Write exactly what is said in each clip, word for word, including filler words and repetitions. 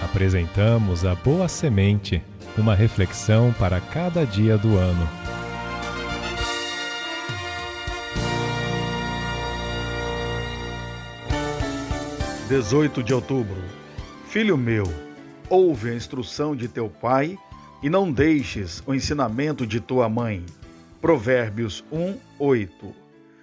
Apresentamos a Boa Semente, uma reflexão para cada dia do ano. dezoito de outubro. Filho meu, ouve a instrução de teu pai e não deixes o ensinamento de tua mãe. Provérbios um, oito.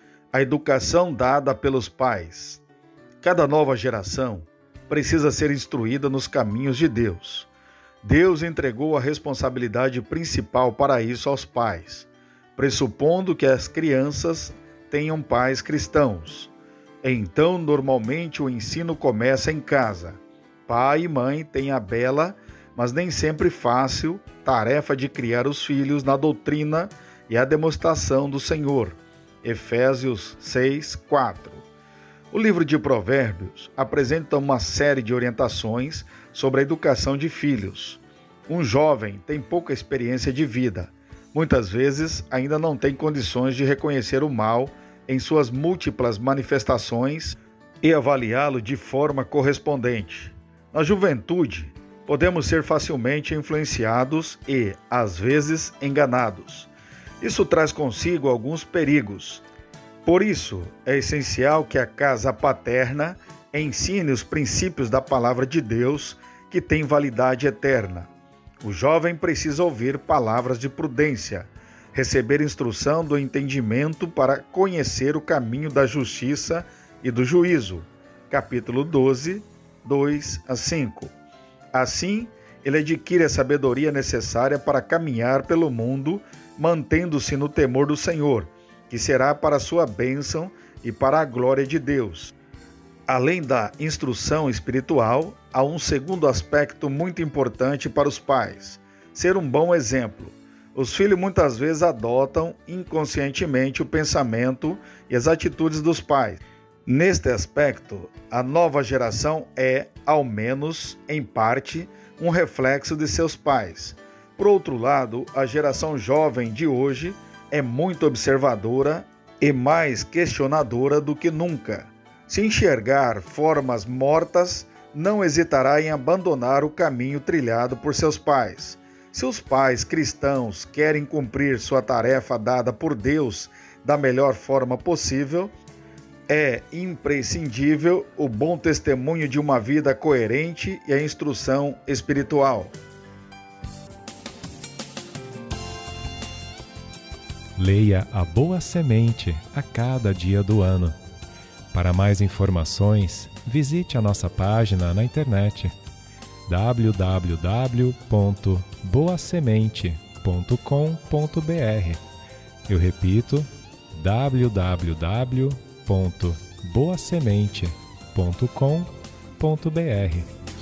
A educação dada pelos pais. Cada nova geração precisa ser instruída nos caminhos de Deus. Deus entregou a responsabilidade principal para isso aos pais, pressupondo que as crianças tenham pais cristãos. Então, normalmente, o ensino começa em casa. Pai e mãe têm a bela, mas nem sempre fácil, tarefa de criar os filhos na doutrina e a demonstração do Senhor. Efésios seis, quatro. O livro de Provérbios apresenta uma série de orientações sobre a educação de filhos. Um jovem tem pouca experiência de vida. Muitas vezes ainda não tem condições de reconhecer o mal em suas múltiplas manifestações e avaliá-lo de forma correspondente. Na juventude, podemos ser facilmente influenciados e, às vezes, enganados. Isso traz consigo alguns perigos. Por isso, é essencial que a casa paterna ensine os princípios da palavra de Deus, que tem validade eterna. O jovem precisa ouvir palavras de prudência, receber instrução do entendimento para conhecer o caminho da justiça e do juízo. Capítulo doze, dois a cinco. Assim, ele adquire a sabedoria necessária para caminhar pelo mundo, mantendo-se no temor do Senhor, que será para sua bênção e para a glória de Deus. Além da instrução espiritual, há um segundo aspecto muito importante para os pais: ser um bom exemplo. Os filhos muitas vezes adotam inconscientemente o pensamento e as atitudes dos pais. Neste aspecto, a nova geração é, ao menos em parte, um reflexo de seus pais. Por outro lado, a geração jovem de hoje é muito observadora e mais questionadora do que nunca. Se enxergar formas mortas, não hesitará em abandonar o caminho trilhado por seus pais. Se os pais cristãos querem cumprir sua tarefa dada por Deus da melhor forma possível, é imprescindível o bom testemunho de uma vida coerente e a instrução espiritual. Leia a Boa Semente a cada dia do ano. Para mais informações, visite a nossa página na internet w w w ponto boa semente ponto com ponto b r. Eu repito, w w w ponto boa semente ponto com ponto b r.